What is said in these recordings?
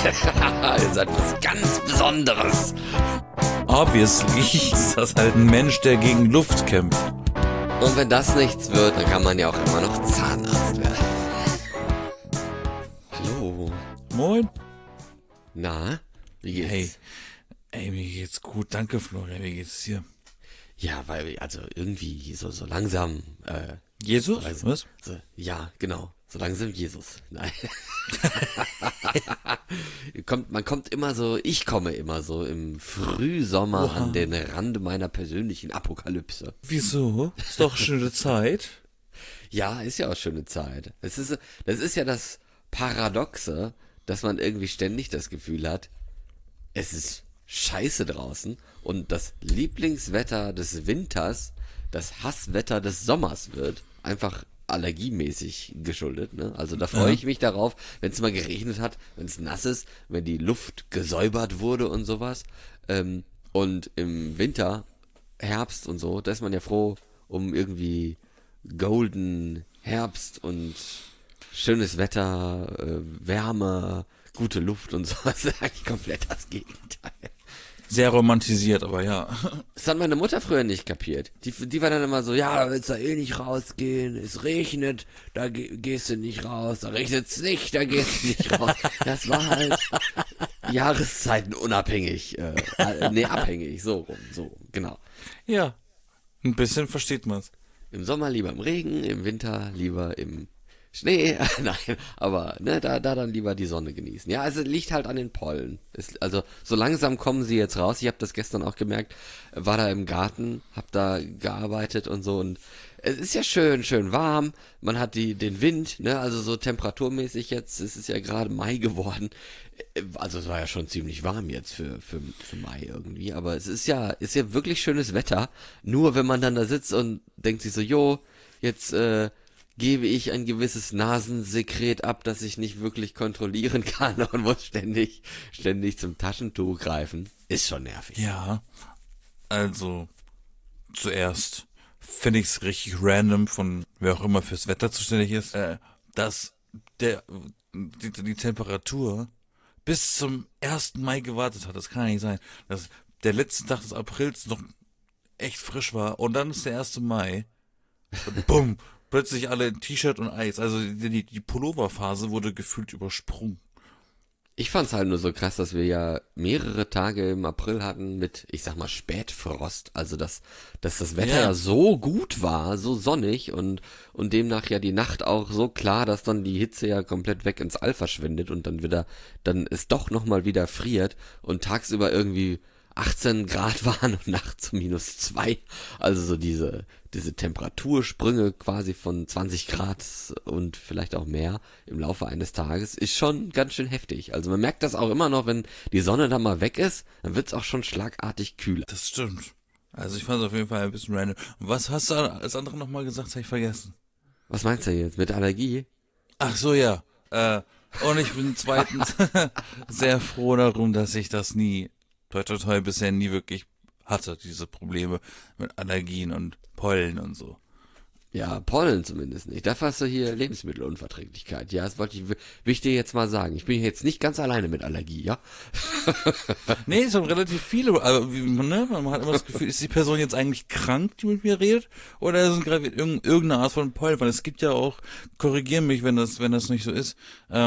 Ihr seid was ganz Besonderes. Obviously ist das halt ein Mensch, der gegen Luft kämpft. Und wenn das nichts wird, dann kann man ja auch immer noch Zahnarzt werden. Hallo. Moin. Na, wie geht's? Hey, mir geht's gut, danke Florian, wie geht's dir? Ja, weil, also irgendwie so langsam, Jesus? also, Was? so, ja, genau, so langsam Jesus. Nein. Ich komme immer so im Frühsommer an den Rand meiner persönlichen Apokalypse. Wieso? Ist doch schöne Zeit. Ja, ist ja auch schöne Zeit. Das ist ja das Paradoxe, dass man irgendwie ständig das Gefühl hat, es ist scheiße draußen und das Lieblingswetter des Winters das Hasswetter des Sommers wird. Einfach allergiemäßig geschuldet, ne? Also da freue ich mich darauf, wenn es mal geregnet hat, wenn es nass ist, wenn die Luft gesäubert wurde und sowas. Und im Winter, Herbst und so, da ist man ja froh um irgendwie golden Herbst und schönes Wetter, Wärme, gute Luft und sowas. Das ist eigentlich komplett das Gegenteil. Sehr romantisiert, aber ja. Das hat meine Mutter früher nicht kapiert. Die war dann immer so, ja, da willst du eh nicht rausgehen, es regnet, da gehst du nicht raus, da regnet's nicht, da gehst du nicht raus. Das war halt Jahreszeiten unabhängig, abhängig, so rum, genau. Ja, ein bisschen versteht man's. Im Sommer lieber im Regen, im Winter lieber im Schnee, nein, aber ne, da dann lieber die Sonne genießen. Ja, also liegt halt an den Pollen. Also so langsam kommen sie jetzt raus. Ich habe das gestern auch gemerkt, war da im Garten, hab da gearbeitet und so und es ist ja schön warm. Man hat den Wind, ne, also so temperaturmäßig jetzt. Es ist ja gerade Mai geworden. Also es war ja schon ziemlich warm jetzt für Mai irgendwie, aber es ist ja wirklich schönes Wetter. Nur wenn man dann da sitzt und denkt sich so, jo, jetzt gebe ich ein gewisses Nasensekret ab, das ich nicht wirklich kontrollieren kann und muss ständig zum Taschentuch greifen. Ist schon nervig. Ja, also zuerst finde ich es richtig random von wer auch immer fürs Wetter zuständig ist, dass die Temperatur bis zum 1. Mai gewartet hat. Das kann ja nicht sein. Dass der letzte Tag des Aprils noch echt frisch war und dann ist der 1. Mai und bumm, plötzlich alle in T-Shirt und Eis. Also die Pulloverphase wurde gefühlt übersprungen. Ich fand's halt nur so krass, dass wir ja mehrere Tage im April hatten mit, ich sag mal, Spätfrost. Also dass das Wetter ja so gut war, so sonnig und demnach ja die Nacht auch so klar, dass dann die Hitze ja komplett weg ins All verschwindet und dann es doch nochmal wieder friert und tagsüber irgendwie 18 Grad waren und nachts -2. Also so diese Temperatursprünge quasi von 20 Grad und vielleicht auch mehr im Laufe eines Tages ist schon ganz schön heftig. Also man merkt das auch immer noch, wenn die Sonne dann mal weg ist, dann wird's auch schon schlagartig kühler. Das stimmt. Also ich fand es auf jeden Fall ein bisschen random. Und was hast du als andere nochmal gesagt? Das habe ich vergessen. Was meinst du jetzt? Mit Allergie? Ach so, ja. Und ich bin zweitens sehr froh darum, dass ich das toi bisher nie wirklich hatte, diese Probleme mit Allergien und Pollen und so. Ja, Pollen zumindest nicht. Dafür hast du hier Lebensmittelunverträglichkeit. Ja, das will ich dir jetzt mal sagen. Ich bin jetzt nicht ganz alleine mit Allergie, ja? Nee, es sind relativ viele, aber ne, man hat immer das Gefühl, ist die Person jetzt eigentlich krank, die mit mir redet, oder ist es gerade irgendeine Art von Pollen? Weil es gibt ja auch, korrigier mich, wenn das nicht so ist,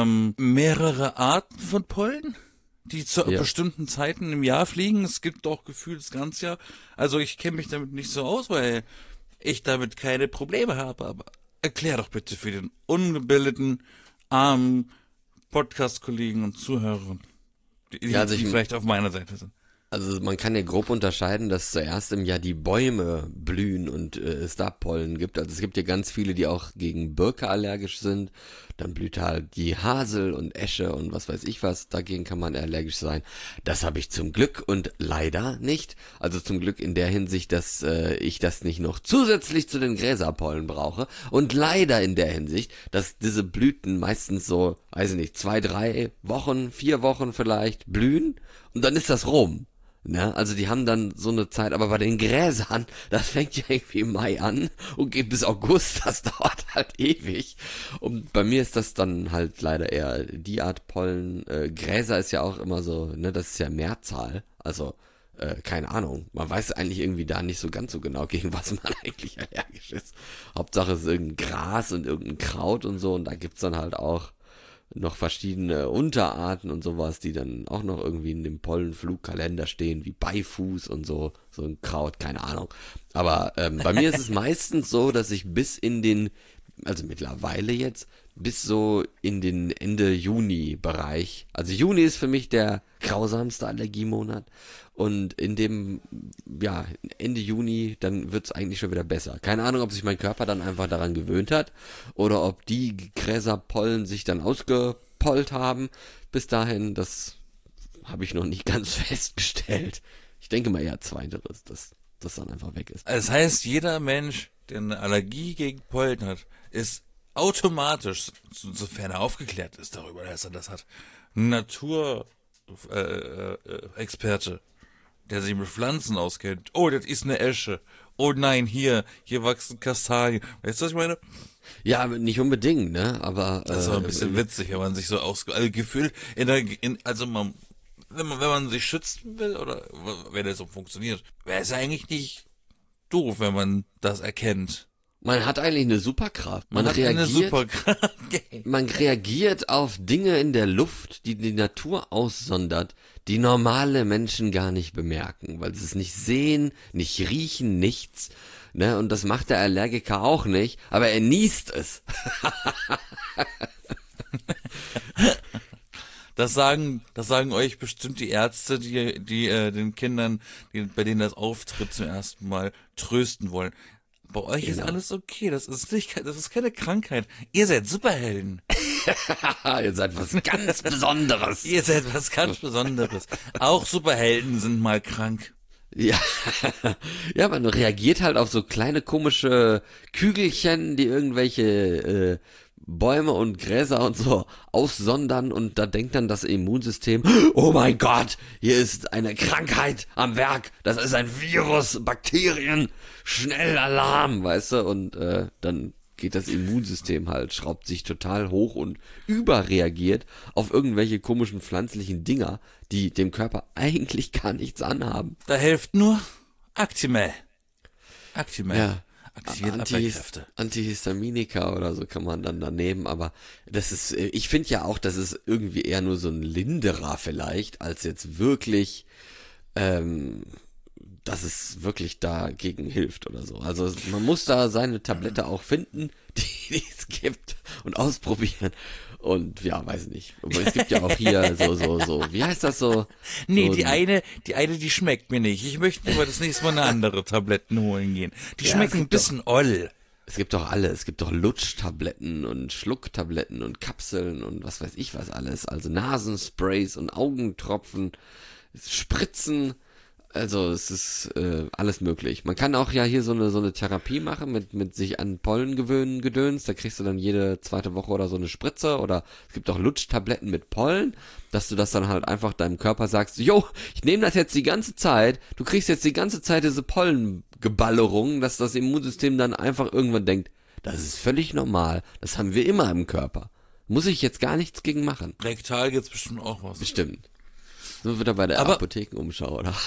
mehrere Arten von Pollen, die zu bestimmten Zeiten im Jahr fliegen. Es gibt auch gefühlt das ganze Jahr. Also ich kenne mich damit nicht so aus, weil ich damit keine Probleme habe. Aber erklär doch bitte für den ungebildeten, armen Podcast-Kollegen und Zuhörern, die vielleicht auf meiner Seite sind. Also man kann ja grob unterscheiden, dass zuerst im Jahr die Bäume blühen und es da Pollen gibt. Also es gibt ja ganz viele, die auch gegen Birke allergisch sind. Dann blüht halt die Hasel und Esche und was weiß ich was. Dagegen kann man allergisch sein. Das habe ich zum Glück und leider nicht. Also zum Glück in der Hinsicht, dass ich das nicht noch zusätzlich zu den Gräserpollen brauche. Und leider in der Hinsicht, dass diese Blüten meistens so, weiß ich nicht, 2, 3 Wochen, 4 Wochen vielleicht blühen und dann ist das rum. Ne? Also die haben dann so eine Zeit, aber bei den Gräsern, das fängt ja irgendwie im Mai an und geht bis August, das dauert halt ewig. Und bei mir ist das dann halt leider eher die Art Pollen. Gräser ist ja auch immer so, ne, das ist ja Mehrzahl. Also, keine Ahnung. Man weiß eigentlich irgendwie da nicht so ganz so genau, gegen was man eigentlich allergisch ist. Hauptsache es ist irgendein Gras und irgendein Kraut und so, und da gibt's dann halt auch noch verschiedene Unterarten und sowas, die dann auch noch irgendwie in dem Pollenflugkalender stehen, wie Beifuß und so, so ein Kraut, keine Ahnung. Aber bei mir ist es meistens so, dass ich bis in den, also mittlerweile jetzt, bis so in den Ende Juni-Bereich. Also Juni ist für mich der grausamste Allergiemonat. Und in dem, ja, Ende Juni, dann wird's eigentlich schon wieder besser. Keine Ahnung, ob sich mein Körper dann einfach daran gewöhnt hat oder ob die Gräserpollen sich dann ausgepollt haben. Bis dahin, das habe ich noch nicht ganz festgestellt. Ich denke mal eher zweiteres, dass das dann einfach weg ist. Das heißt, jeder Mensch, der eine Allergie gegen Pollen hat, ist automatisch, sofern er aufgeklärt ist darüber, dass er das hat, ein Naturexperte, der sich mit Pflanzen auskennt. Oh, das ist eine Esche. Oh nein, hier wachsen Kastanien. Weißt du, was ich meine? Ja, nicht unbedingt, ne? Aber Das ist aber ein bisschen witzig, wenn man sich so also gefühlt also wenn man sich schützen will oder wenn das so funktioniert, wäre es eigentlich nicht doof, wenn man das erkennt. man hat eigentlich eine Superkraft. Man hat eine reagiert, Superkraft. man reagiert auf Dinge in der Luft, die die Natur aussondert, die normale Menschen gar nicht bemerken, weil sie es nicht sehen, nicht riechen, nichts. Ne? Und das macht der Allergiker auch nicht, aber er niest es. Das sagen euch bestimmt die Ärzte, die den Kindern, bei denen das auftritt, zum ersten Mal trösten wollen. Bei euch ist Genau. alles okay, das ist keine Krankheit. Ihr seid Superhelden. Ihr seid was ganz Besonderes. Ihr seid was ganz Besonderes. Auch Superhelden sind mal krank. Ja, ja, man reagiert halt auf so kleine komische Kügelchen, die irgendwelche Bäume und Gräser und so aussondern, und da denkt dann das Immunsystem, oh mein Gott, hier ist eine Krankheit am Werk, das ist ein Virus, Bakterien, schnell Alarm, weißt du, und dann geht das Immunsystem halt, schraubt sich total hoch und überreagiert auf irgendwelche komischen pflanzlichen Dinger, die dem Körper eigentlich gar nichts anhaben. Da hilft nur Actimel. Actimel. Ja. Aktiviert Abwehrkräfte. Antihistaminika oder so kann man dann daneben, aber das ist, ich finde ja auch, das ist irgendwie eher nur so ein Linderer vielleicht, als jetzt wirklich, dass es wirklich dagegen hilft oder so. Also man muss da seine Tablette auch finden, die es gibt, und ausprobieren. Und ja, weiß nicht. Aber es gibt ja auch hier so, wie heißt das so? Nee, so die eine, die schmeckt mir nicht. Ich möchte aber das nächste Mal eine andere Tabletten holen gehen. Die Ja, schmecken es ein gibt bisschen oll. Es gibt doch alle, es gibt doch Lutschtabletten und Schlucktabletten und Kapseln und was weiß ich was alles. Also Nasensprays und Augentropfen, Spritzen. Also es ist alles möglich. Man kann auch ja hier so eine Therapie machen mit sich an Pollen gewöhnen Gedöns. Da kriegst du dann jede zweite Woche oder so eine Spritze, oder es gibt auch Lutschtabletten mit Pollen, dass du das dann halt einfach deinem Körper sagst, jo, ich nehme das jetzt die ganze Zeit, du kriegst jetzt die ganze Zeit diese Pollengeballerung, dass das Immunsystem dann einfach irgendwann denkt, das ist völlig normal, das haben wir immer im Körper. Muss ich jetzt gar nichts gegen machen. Rektal gibt's bestimmt auch was. Bestimmt. So wird er bei der Aber- Apothekenumschau, oder?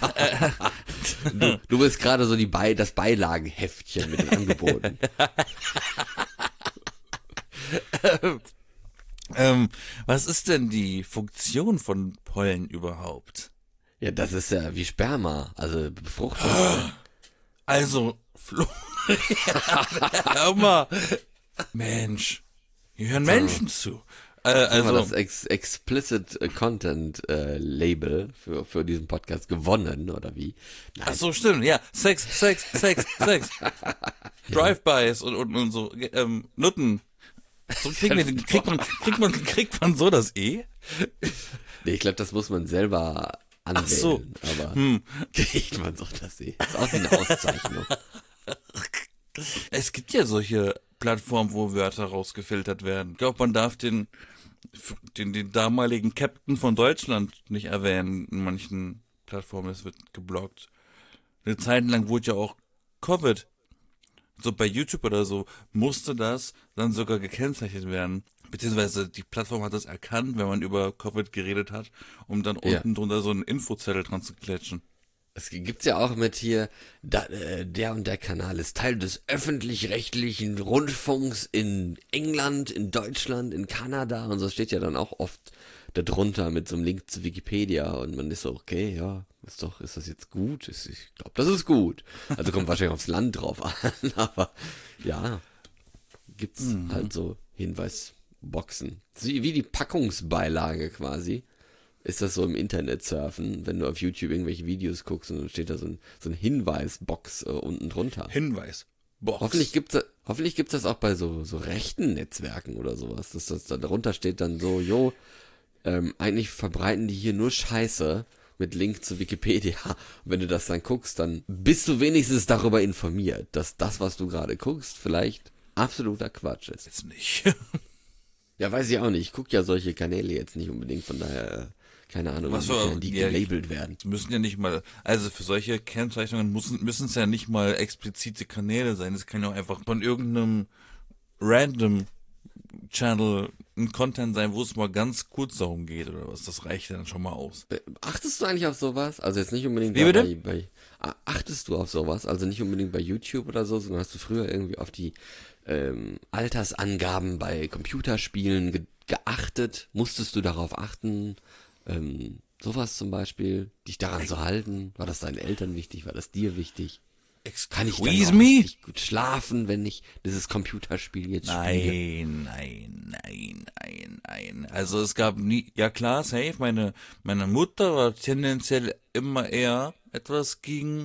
Du bist gerade so das Beilagenheftchen mit den Angeboten. Was ist denn die Funktion von Pollen überhaupt? Ja, das ist ja wie Sperma, also Befruchtung. Also, Florian, hör mal. Mensch, hier hören Menschen zu. Also Also, das Explicit Content Label für diesen Podcast gewonnen, oder wie? ach so, stimmt, ja. Sex. Drive-bys und so, Nutten. So kriegt man so das E? Nee, ich glaube, das muss man selber anwählen. Ach so. Aber kriegt man so das eh. Ist auch eine Auszeichnung. Es gibt ja solche Plattformen, wo Wörter rausgefiltert werden. Ich glaube, man darf den damaligen Captain von Deutschland nicht erwähnen in manchen Plattformen, es wird geblockt. Eine Zeit lang wurde ja auch Covid, so bei YouTube oder so, musste das dann sogar gekennzeichnet werden. Beziehungsweise die Plattform hat das erkannt, wenn man über Covid geredet hat, um dann Ja. unten drunter so einen Infozettel dran zu klatschen. Es gibt's ja auch mit hier, der und der Kanal ist Teil des öffentlich-rechtlichen Rundfunks in England, in Deutschland, in Kanada und so steht ja dann auch oft darunter mit so einem Link zu Wikipedia und man ist so, okay, ja, ist das jetzt gut? Ich glaube, das ist gut. Also kommt wahrscheinlich aufs Land drauf an, aber ja, gibt's halt so Hinweisboxen. Wie die Packungsbeilage quasi. Ist das so im Internet surfen, wenn du auf YouTube irgendwelche Videos guckst und dann steht da so ein Hinweisbox unten drunter. Hinweis. Box. Hoffentlich gibt's das auch bei so rechten Netzwerken oder sowas, dass das da darunter steht dann so, eigentlich verbreiten die hier nur Scheiße mit Link zu Wikipedia. Und wenn du das dann guckst, dann bist du wenigstens darüber informiert, dass das, was du gerade guckst, vielleicht absoluter Quatsch ist. Jetzt nicht. Ja, weiß ich auch nicht. Ich gucke ja solche Kanäle jetzt nicht unbedingt, von daher, keine Ahnung, Was für- inwiefern die ja, gelabelt werden. Es müssen ja nicht mal, also für solche Kennzeichnungen müssen es ja nicht mal explizite Kanäle sein. Es kann ja auch einfach von irgendeinem random Channel ein Content sein, wo es mal ganz kurz darum geht oder was. Das reicht ja dann schon mal aus. Achtest du eigentlich auf sowas? Also jetzt nicht unbedingt Wie bitte? achtest du auf sowas? Also nicht unbedingt bei YouTube oder so, sondern hast du früher irgendwie auf die Altersangaben bei Computerspielen geachtet? Musstest du darauf achten? Sowas zum Beispiel, dich daran zu halten? War das deinen Eltern wichtig? War das dir wichtig? Kann ich dann Excuse auch me? richtig gut schlafen, wenn ich dieses Computerspiel jetzt spiele? Nein. Also es gab nie, ja klar, safe, meine Mutter war tendenziell immer eher etwas gegen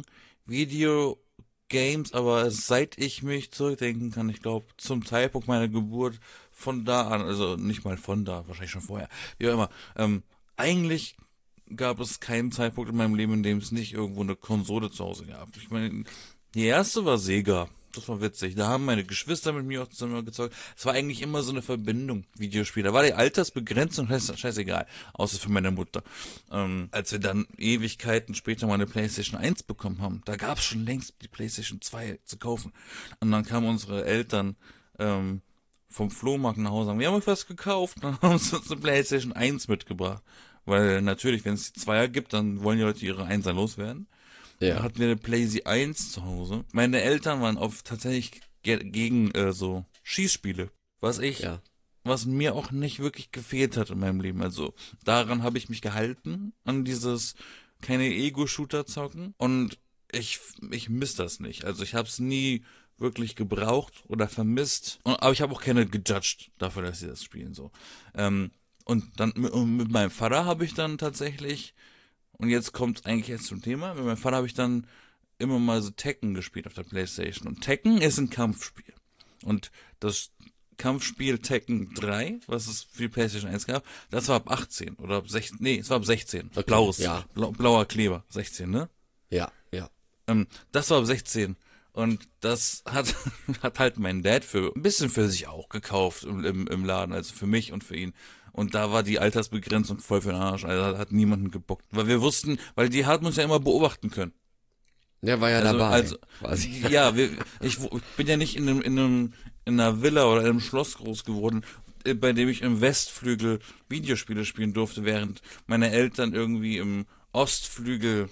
Videogames, aber seit ich mich zurückdenken kann, ich glaube, zum Zeitpunkt meiner Geburt, von da an, also nicht mal von da, wahrscheinlich schon vorher, wie auch immer, eigentlich gab es keinen Zeitpunkt in meinem Leben, in dem es nicht irgendwo eine Konsole zu Hause gab. Ich meine, die erste war Sega. Das war witzig. Da haben meine Geschwister mit mir auch zusammen gezockt. Es war eigentlich immer so eine Verbindung, Videospiele. Da war die Altersbegrenzung scheißegal. Außer für meine Mutter. Als wir dann Ewigkeiten später mal eine PlayStation 1 bekommen haben, da gab es schon längst die PlayStation 2 zu kaufen. Und dann kamen unsere Eltern vom Flohmarkt nach Hause und sagen, wir haben euch was gekauft. Dann haben sie uns eine PlayStation 1 mitgebracht. Weil natürlich, wenn es die Zweier gibt, dann wollen die Leute ihre Einser loswerden. Da Ja. hatten wir eine PlayStation 1 zu Hause. Meine Eltern waren tatsächlich gegen so Schießspiele, Ja. was mir auch nicht wirklich gefehlt hat in meinem Leben. Also daran habe ich mich gehalten, an dieses keine Ego-Shooter zocken und ich miss das nicht. Also ich habe es nie wirklich gebraucht oder vermisst, aber ich habe auch keine gejudged dafür, dass sie das spielen so. Und dann mit meinem Vater habe ich dann tatsächlich, und jetzt kommt es eigentlich jetzt zum Thema, mit meinem Vater habe ich dann immer mal so Tekken gespielt auf der PlayStation. Und Tekken ist ein Kampfspiel. Und das Kampfspiel Tekken 3, was es für die PlayStation 1 gab, das war ab 18 oder ab 16, nee, es war ab 16. Okay, Blaues, ja. blauer Kleber, 16, ne? Ja. Das war ab 16. Und das hat halt mein Dad ein bisschen für sich auch gekauft im Laden, also für mich und für ihn. Und da war die Altersbegrenzung voll für den Arsch, also hat niemanden gebockt. Weil wir wussten, weil die haben uns ja immer beobachten können. Der war ja dabei. Also, quasi. ja, ich bin ja nicht in einer Villa oder in einem Schloss groß geworden, bei dem ich im Westflügel Videospiele spielen durfte, während meine Eltern irgendwie im Ostflügel,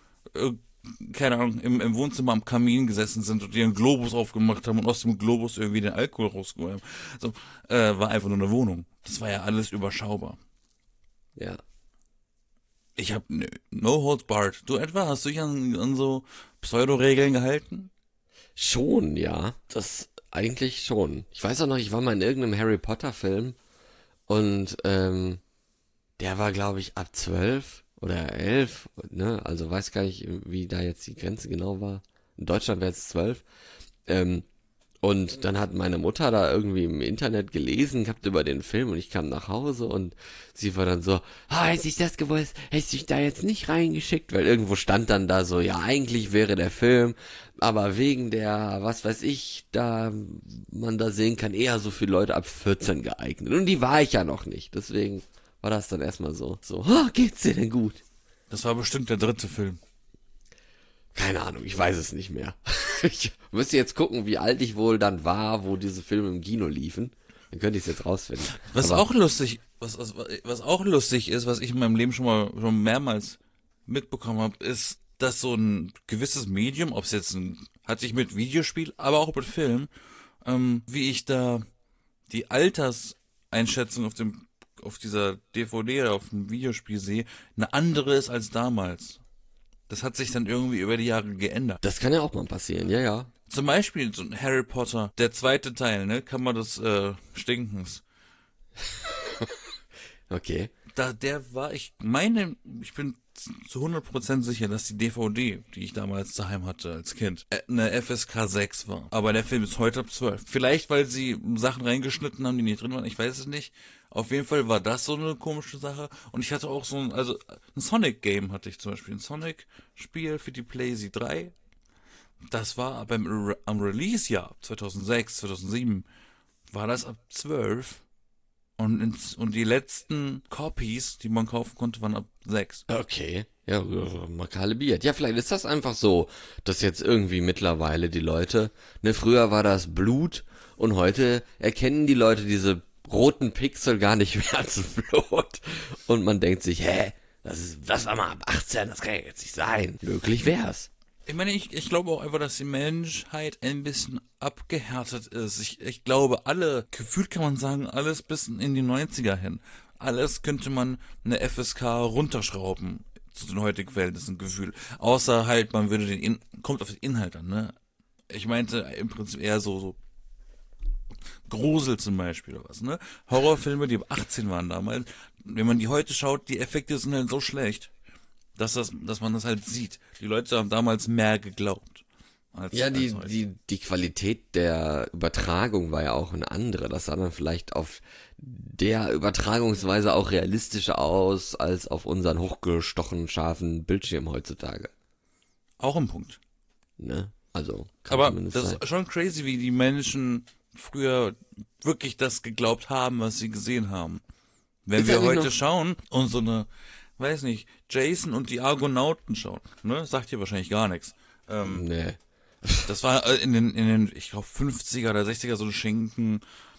keine Ahnung, im Wohnzimmer am Kamin gesessen sind und ihren Globus aufgemacht haben und aus dem Globus irgendwie den Alkohol rausgeholt haben. So, war einfach nur eine Wohnung. Das war ja alles überschaubar. Ja. Ich hab no holds barred. Du etwa? Hast du dich an so Pseudo-Regeln gehalten? Schon, ja. Das eigentlich schon. Ich weiß auch noch, ich war mal in irgendeinem Harry Potter Film und der war, glaube ich, ab 12 oder 11, ne? Also weiß gar nicht, wie da jetzt die Grenze genau war. In Deutschland wäre es 12. Und dann hat meine Mutter da irgendwie im Internet gelesen gehabt über den Film und ich kam nach Hause und sie war dann so, hätte ich das gewusst, hätte ich da jetzt nicht reingeschickt, weil irgendwo stand dann da so, ja, eigentlich wäre der Film, aber wegen der, was weiß ich, da man da sehen kann, eher so für Leute ab 14 geeignet. Und die war ich ja noch nicht, deswegen war das dann erstmal so, geht's dir denn gut? Das war bestimmt der 3. Film. Keine Ahnung, ich weiß es nicht mehr. Ich müsste jetzt gucken, wie alt ich wohl dann war, wo diese Filme im Kino liefen. Dann könnte ich es jetzt rausfinden. Was auch lustig ist, was ich in meinem Leben schon mehrmals mitbekommen habe, ist, dass so ein gewisses Medium, ob es jetzt hat sich mit Videospiel, aber auch mit Film, wie ich da die Alterseinschätzung auf dieser DVD oder auf dem Videospiel sehe, eine andere ist als damals. Das hat sich dann irgendwie über die Jahre geändert. Das kann ja auch mal passieren, ja, ja. Zum Beispiel so ein Harry Potter, der 2. Teil, ne, Kammer des Stinkens. Okay. Ich bin zu 100% sicher, dass die DVD, die ich damals daheim hatte als Kind, eine FSK 6 war. Aber der Film ist heute ab 12. Vielleicht, weil sie Sachen reingeschnitten haben, die nicht drin waren, ich weiß es nicht. Auf jeden Fall war das so eine komische Sache. Und ich hatte auch ein Sonic-Game hatte ich zum Beispiel. Ein Sonic-Spiel für die PlayStation 3. Das war am Release-Jahr 2006, 2007, war das ab 12. Und die letzten Copies, die man kaufen konnte, waren ab 6. Okay. Ja, mal kalibriert. Ja, vielleicht ist das einfach so, dass jetzt irgendwie mittlerweile die Leute, ne, früher war das Blut und heute erkennen die Leute diese roten Pixel gar nicht mehr als Blut. Und man denkt sich, das war mal ab 18, das kann ja jetzt nicht sein. Möglich wär's. Ich meine, ich glaube auch einfach, dass die Menschheit ein bisschen abgehärtet ist. Ich glaube, gefühlt kann man sagen, alles bis in die 90er hin. Alles könnte man eine FSK runterschrauben zu den heutigen Verhältnissen, Gefühl. Außer halt, man würde kommt auf den Inhalt an, ne? Ich meinte im Prinzip eher so Grusel zum Beispiel oder was, ne? Horrorfilme, die ab 18 waren damals. Wenn man die heute schaut, die Effekte sind halt so schlecht, dass man das halt sieht. Die Leute haben damals mehr geglaubt. Ja, die Qualität der Übertragung war ja auch eine andere. Das sah dann vielleicht auf der Übertragungsweise auch realistischer aus, als auf unseren hochgestochen scharfen Bildschirm heutzutage. Auch ein Punkt. Ne? Also, aber das ist schon crazy, wie die Menschen früher wirklich das geglaubt haben, was sie gesehen haben. Wenn wir heute schauen und so eine, weiß nicht, Jason und die Argonauten schauen, ne? Sagt dir wahrscheinlich gar nichts. Nee. Das war in den, ich glaube, 50er oder 60er so ein Schinken.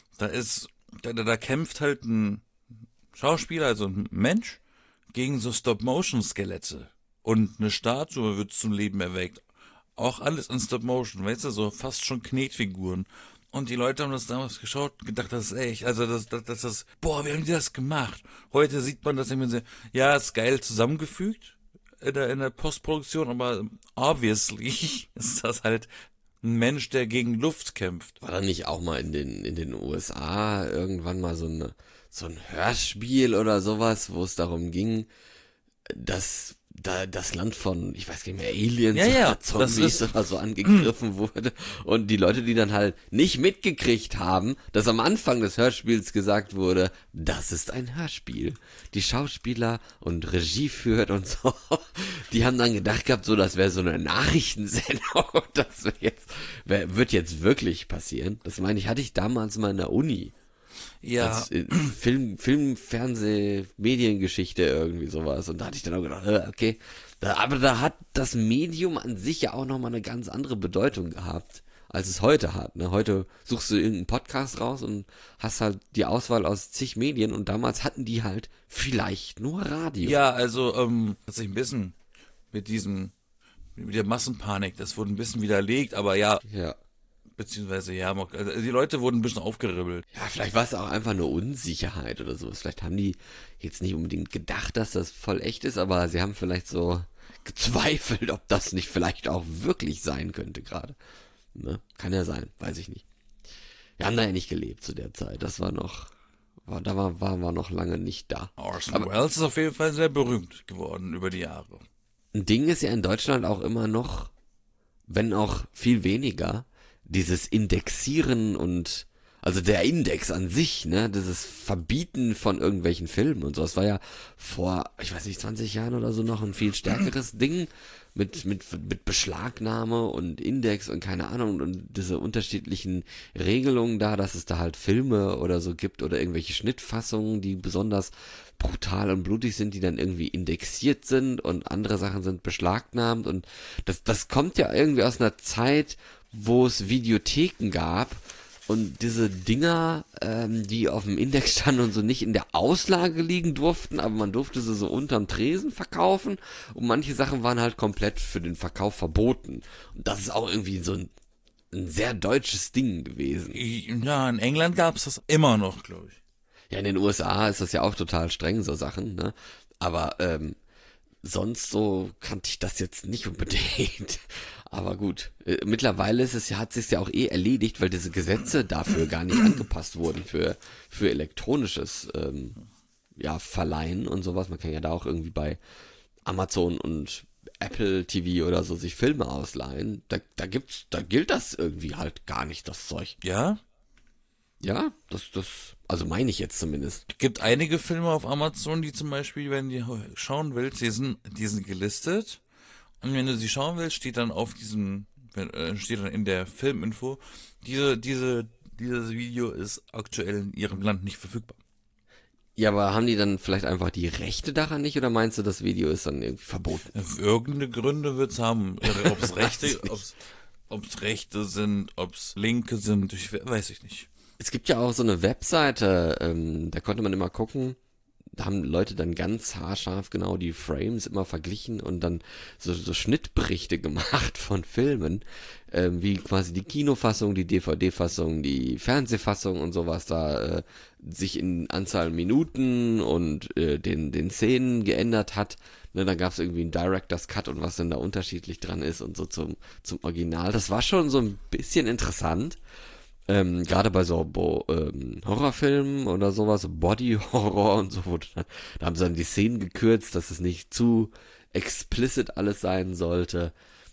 Da kämpft halt ein Schauspieler, also ein Mensch, gegen so Stop-Motion-Skelette. Und eine Statue wird zum Leben erweckt. Auch alles in Stop-Motion, weißt du, so fast schon Knetfiguren. Und die Leute haben das damals geschaut und gedacht, das ist echt, also wie haben die das gemacht? Heute sieht man das immer so, ja, ist geil zusammengefügt in der Postproduktion, aber obviously ist das halt ein Mensch, der gegen Luft kämpft. War da nicht auch mal in den USA irgendwann mal so ein Hörspiel oder sowas, wo es darum ging, dass da das Land von, ich weiß gar nicht mehr, Aliens oder Zombies oder so angegriffen wurde und die Leute, die dann halt nicht mitgekriegt haben, dass am Anfang des Hörspiels gesagt wurde, das ist ein Hörspiel. Die Schauspieler und Regie führt und so, die haben dann gedacht gehabt, so, das wäre so eine Nachrichtensendung und das wird jetzt wirklich passieren. Das meine ich, hatte ich damals mal in der Uni. Ja. Film, Fernseh, Mediengeschichte, irgendwie sowas. Und da hatte ich dann auch gedacht, okay. Aber da hat das Medium an sich ja auch nochmal eine ganz andere Bedeutung gehabt, als es heute hat. Ne? Heute suchst du irgendeinen Podcast raus und hast halt die Auswahl aus zig Medien und damals hatten die halt vielleicht nur Radio. Ja, also, hat sich ein bisschen mit der Massenpanik, das wurde ein bisschen widerlegt, aber ja. Ja. Beziehungsweise, ja, also die Leute wurden ein bisschen aufgeribbelt. Ja, vielleicht war es auch einfach eine Unsicherheit oder sowas. Vielleicht haben die jetzt nicht unbedingt gedacht, dass das voll echt ist, aber sie haben vielleicht so gezweifelt, ob das nicht vielleicht auch wirklich sein könnte gerade. Ne? Kann ja sein, weiß ich nicht. Wir haben da ja nicht gelebt zu der Zeit. Das war noch, waren wir noch lange nicht da. Orson Welles ist auf jeden Fall sehr berühmt geworden über die Jahre. Ein Ding ist ja in Deutschland auch immer noch, wenn auch viel weniger, dieses Indexieren Also der Index an sich, ne, dieses Verbieten von irgendwelchen Filmen und so, das war ja vor, ich weiß nicht, 20 Jahren oder so noch ein viel stärkeres Ding mit Beschlagnahme und Index und keine Ahnung und diese unterschiedlichen Regelungen da, dass es da halt Filme oder so gibt oder irgendwelche Schnittfassungen, die besonders brutal und blutig sind, die dann irgendwie indexiert sind und andere Sachen sind beschlagnahmt und das kommt ja irgendwie aus einer Zeit, wo es Videotheken gab und diese Dinger, die auf dem Index standen und so nicht in der Auslage liegen durften, aber man durfte sie so unterm Tresen verkaufen und manche Sachen waren halt komplett für den Verkauf verboten. Und das ist auch irgendwie so ein sehr deutsches Ding gewesen. Ja, in England gab's das immer noch, glaube ich. Ja, in den USA ist das ja auch total streng, so Sachen, ne? Aber sonst so kannte ich das jetzt nicht unbedingt. Aber gut, mittlerweile ist es ja, hat sich ja auch erledigt, weil diese Gesetze dafür gar nicht angepasst wurden für elektronisches ja, Verleihen und sowas. Man kann ja da auch irgendwie bei Amazon und Apple TV oder so sich Filme ausleihen. Da gilt das irgendwie halt gar nicht, das Zeug. Ja? Ja, also meine ich jetzt zumindest. Es gibt einige Filme auf Amazon, die zum Beispiel, wenn du schauen willst, die sind gelistet. Und wenn du sie schauen willst, steht dann steht dann in der Filminfo, dieses Video ist aktuell in ihrem Land nicht verfügbar. Ja, aber haben die dann vielleicht einfach die Rechte daran nicht oder meinst du, das Video ist dann irgendwie verboten? Irgendeine Gründe wird's haben. Ob's Rechte sind, ob's Linke sind, weiß ich nicht. Es gibt ja auch so eine Webseite, da konnte man immer gucken, da haben Leute dann ganz haarscharf genau die Frames immer verglichen und dann so Schnittberichte gemacht von Filmen, wie quasi die Kinofassung, die DVD-Fassung, die Fernsehfassung und sowas da sich in Anzahl Minuten und den Szenen geändert hat. Ne, dann gab es irgendwie einen Director's Cut und was denn da unterschiedlich dran ist und so zum Original. Das war schon so ein bisschen interessant. Gerade bei so Horrorfilmen oder sowas, Body-Horror und so, da haben sie dann die Szenen gekürzt, dass es nicht zu explicit alles sein sollte.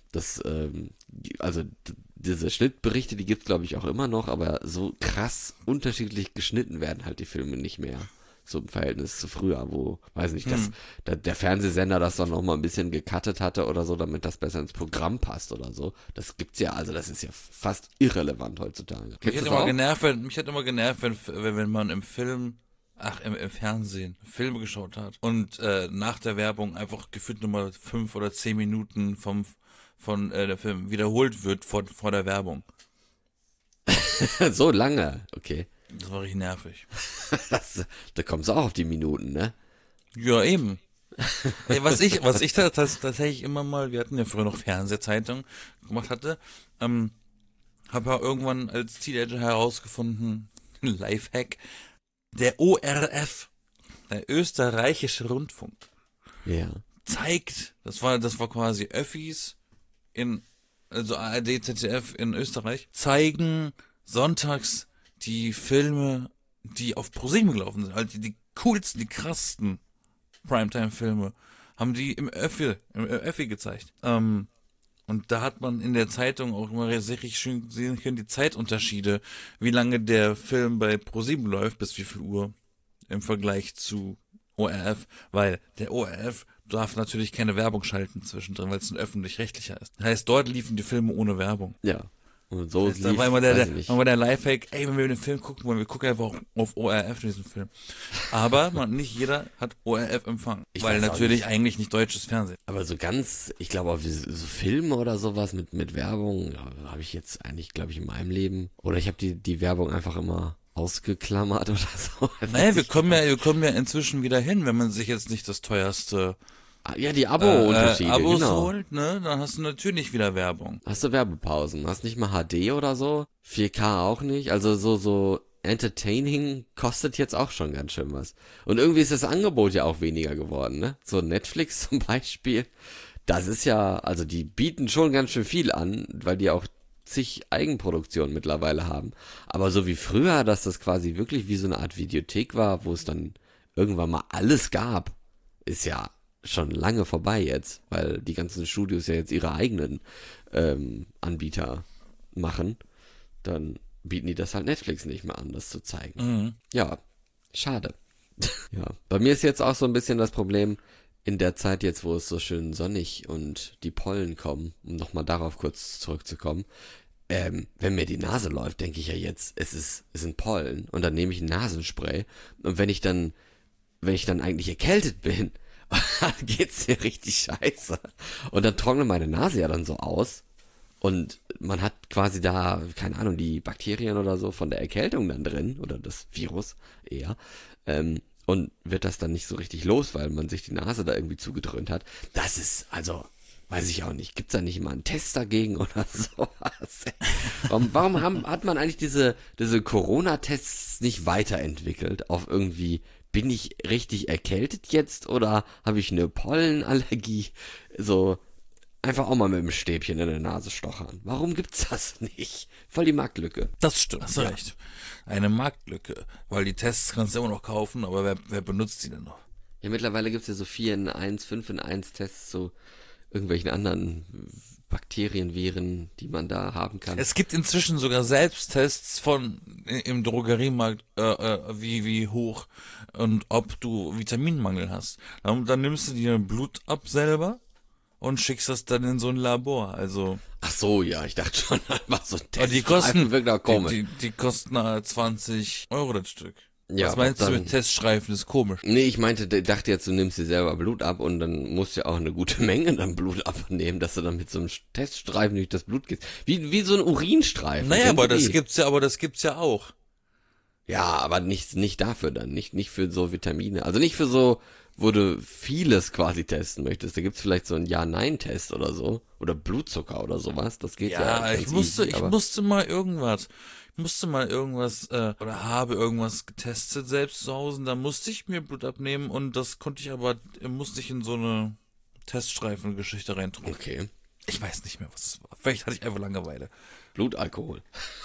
Also diese Schnittberichte, die gibt's glaube ich auch immer noch, aber so krass unterschiedlich geschnitten werden halt die Filme nicht mehr. So im Verhältnis zu früher, wo, weiß nicht, der Fernsehsender das dann noch mal ein bisschen gecuttet hatte oder so, damit das besser ins Programm passt oder so. Das gibt's ja, also das ist ja fast irrelevant heutzutage. Mich hat immer genervt, wenn man im Fernsehen Filme geschaut hat und nach der Werbung einfach gefühlt nochmal 5 oder 10 Minuten von der Film wiederholt wird vor der Werbung. So lange, okay. Das war richtig nervig. Da kommst du auch auf die Minuten, ne? Ja, eben. Ey, was ich tatsächlich immer mal, wir hatten ja früher noch Fernsehzeitung gemacht hatte, habe ja irgendwann als Teenager herausgefunden, Lifehack, der ORF, der österreichische Rundfunk, Ja. zeigt, das war quasi Öffis also ARD, ZDF in Österreich, zeigen sonntags die Filme, die auf ProSieben gelaufen sind, also die coolsten, die krassesten Primetime-Filme, haben die im Öffi gezeigt. Und da hat man in der Zeitung auch immer sehr richtig schön sehen können, die Zeitunterschiede, wie lange der Film bei ProSieben läuft, bis wie viel Uhr im Vergleich zu ORF, weil der ORF darf natürlich keine Werbung schalten zwischendrin, weil es ein öffentlich-rechtlicher ist. Das heißt, dort liefen die Filme ohne Werbung. Ja. Und so Das heißt, da war immer der Lifehack, ey, wenn wir den Film gucken wollen, wir gucken einfach auf ORF diesen Film. Aber nicht jeder hat ORF-Empfang, weil natürlich eigentlich nicht deutsches Fernsehen. Aber so ganz, ich glaube, auf so Filme oder sowas mit Werbung, ja, habe ich jetzt eigentlich, glaube ich, in meinem Leben. Oder ich habe die Werbung einfach immer ausgeklammert oder so. Naja, wir kommen ja inzwischen wieder hin, wenn man sich jetzt nicht das teuerste ja, die Abo-Unterschiede, Abos genau. holt, ne, dann hast du natürlich wieder Werbung. Hast du Werbepausen? Hast nicht mal HD oder so? 4K auch nicht? Also so Entertaining kostet jetzt auch schon ganz schön was. Und irgendwie ist das Angebot ja auch weniger geworden, ne? So Netflix zum Beispiel. Das ist ja, also die bieten schon ganz schön viel an, weil die auch zig Eigenproduktionen mittlerweile haben. Aber so wie früher, dass das quasi wirklich wie so eine Art Videothek war, wo es dann irgendwann mal alles gab, ist ja schon lange vorbei jetzt, weil die ganzen Studios ja jetzt ihre eigenen Anbieter machen. Dann bieten die das halt Netflix nicht mehr an, das zu zeigen. Mhm. Ja, schade. Ja, bei mir ist jetzt auch so ein bisschen das Problem, in der Zeit jetzt, wo es so schön sonnig und die Pollen kommen, um nochmal darauf kurz zurückzukommen, wenn mir die Nase läuft, denke ich ja jetzt, es sind Pollen und dann nehme ich ein Nasenspray und wenn ich dann eigentlich erkältet bin, dann geht's mir richtig scheiße und dann trocknet meine Nase ja dann so aus und man hat quasi da, keine Ahnung, die Bakterien oder so von der Erkältung dann drin oder das Virus eher, und wird das dann nicht so richtig los, weil man sich die Nase da irgendwie zugedröhnt hat. Das ist, also, weiß ich auch nicht. Gibt's da nicht immer einen Test dagegen oder sowas? Warum hat man eigentlich diese Corona-Tests nicht weiterentwickelt auf irgendwie, bin ich richtig erkältet jetzt oder habe ich eine Pollenallergie? So, einfach auch mal mit dem Stäbchen in der Nase stochern. Warum gibt's das nicht? Voll die Marktlücke. Das stimmt, hast du recht. Eine Marktlücke, weil die Tests kannst du immer noch kaufen, aber wer benutzt die denn noch? Ja, mittlerweile gibt's ja so 4 in 1, 5 in 1 Tests, so irgendwelchen anderen Bakterien, Viren, die man da haben kann. Es gibt inzwischen sogar Selbsttests im Drogeriemarkt, wie hoch und ob du Vitaminmangel hast. Dann nimmst du dir Blut ab selber und schickst das dann in so ein Labor, also. Ach so, ja, ich dachte schon, einfach so ein Aber Test. die kosten, wirklich komisch. die kosten 20 Euro das Stück. Ja, was meinst du dann- mit Teststreifen? Das ist komisch. Nee, ich dachte jetzt, du nimmst dir selber Blut ab und dann musst du ja auch eine gute Menge dann Blut abnehmen, dass du dann mit so einem Teststreifen durch das Blut gehst. Wie so ein Urinstreifen. Naja, Kennst aber du die? das gibt's ja auch. Ja, aber nicht dafür dann, nicht für so Vitamine. Also nicht für so, wo du vieles quasi testen möchtest. Da gibt's vielleicht so einen Ja-Nein-Test oder so. Oder Blutzucker oder sowas. Das geht ja. Ja, ganz ich easy, aber- musste mal irgendwas, oder habe irgendwas getestet selbst zu Hause, und da musste ich mir Blut abnehmen und das musste ich in so eine Teststreifen-Geschichte reintun. Okay. Ich weiß nicht mehr, was es war. Vielleicht hatte ich einfach Langeweile. Blutalkohol.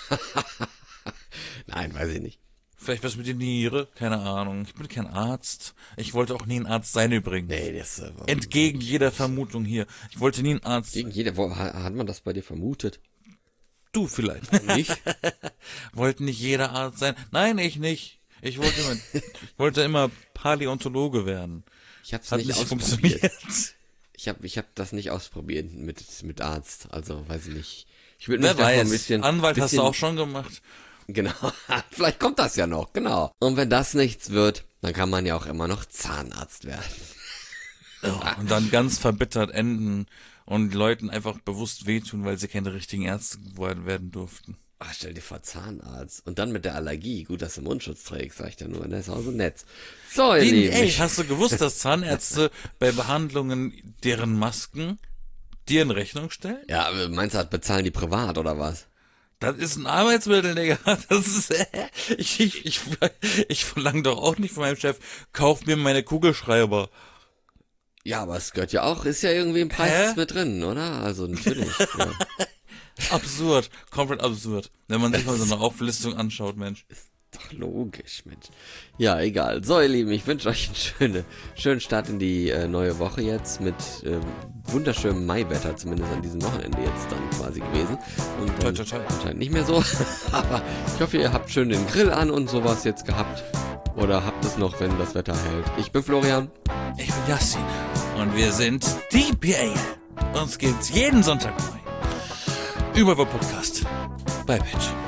Nein, weiß ich nicht. Vielleicht was mit der Niere, keine Ahnung. Ich bin kein Arzt. Ich wollte auch nie ein Arzt sein übrigens. Nee, das war Entgegen jeder Vermutung hier. Ich wollte nie ein Arzt. gegen jeder. Hat man das bei dir vermutet? Du vielleicht. Nicht? Wollte nicht jeder Arzt sein. Nein, ich nicht. Ich wollte immer Paläontologe werden. Ich hab's Hat nicht nicht ausprobiert. funktioniert. Ich hab das nicht ausprobiert mit Arzt. Also, weiß ich nicht. Ich würde Wer mich da mal weiß. ein bisschen. Anwalt hast du auch schon gemacht. Genau. Vielleicht kommt das ja noch, genau. Und wenn das nichts wird, dann kann man ja auch immer noch Zahnarzt werden. Und dann ganz verbittert enden und Leuten einfach bewusst wehtun, weil sie keine richtigen Ärzte werden durften. Ach, stell dir vor, Zahnarzt. Und dann mit der Allergie. Gut, dass du Mundschutz trägst, sag ich dir nur. Das ist auch so nett. So, ihr Lieben. Ey, hast du gewusst, dass Zahnärzte bei Behandlungen deren Masken dir in Rechnung stellen? Ja, aber meinst du, bezahlen die privat oder was? Das ist ein Arbeitsmittel, Digga. Das ist, ich verlange doch auch nicht von meinem Chef, kauf mir meine Kugelschreiber. Ja, aber es gehört ja auch, ist ja irgendwie im Preis mit drin, oder? Also natürlich. Ja. Absurd, komplett absurd. Wenn man sich mal so eine Auflistung anschaut, Mensch. Doch logisch, Mensch. Ja, egal. So, ihr Lieben, ich wünsche euch einen schönen Start in die neue Woche jetzt mit wunderschönem Maiwetter, zumindest an diesem Wochenende jetzt dann quasi gewesen. Und Toi, toi, toi. anscheinend nicht mehr so. Aber ich hoffe, ihr habt schön den Grill an und sowas jetzt gehabt. Oder habt es noch, wenn das Wetter hält. Ich bin Florian. Ich bin Yassin und wir sind die PA. Uns gibt's jeden Sonntag neu. Überall Podcast. Bei Pitch.